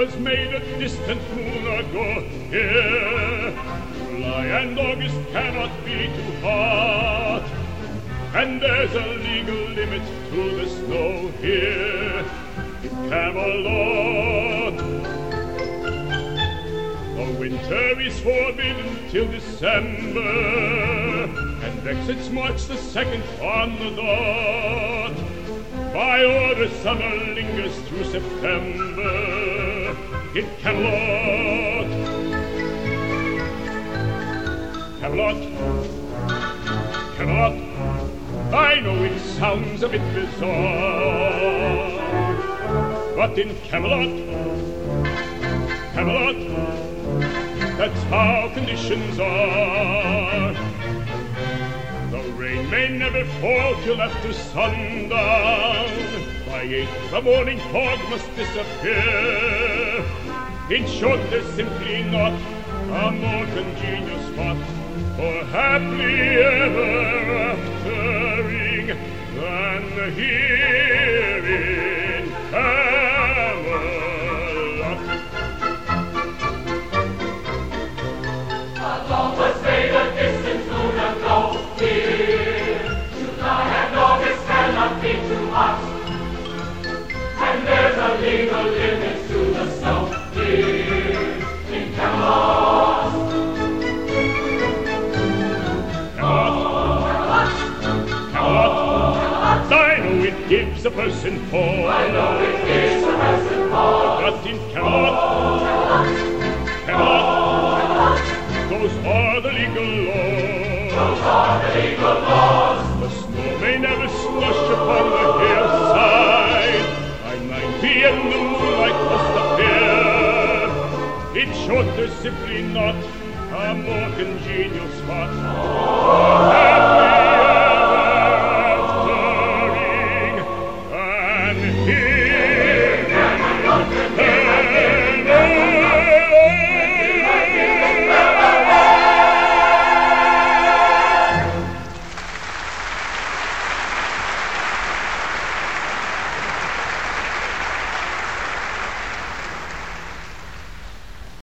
was made a distant moon ago. Here, July and August cannot be too hot, and there's a legal limit to the snow here in Camelot. The winter is forbidden till December, and exits March the 2nd on the dot. By order, summer lingers through September in Camelot. Camelot, Camelot, I know it sounds a bit bizarre, but in Camelot, Camelot, that's how conditions are. The rain may never fall till after sundown. By 8 the morning fog must disappear. In short, there's simply not a more congenial spot for happily ever aftering than here in Camelot. A law was made a distant moon ago. Here, July and August cannot be too hot, and there's a legal limit to the snow here in Camelot. Camelot, I know it gives a person pause. I know it gives a person pause. But in Camelot, Camelot, those are the legal laws. Those are the legal laws. The snow may never slush upon the hillside. By 9 p.m. the moonlight must appear. In short, there's simply not a more congenial spot for happy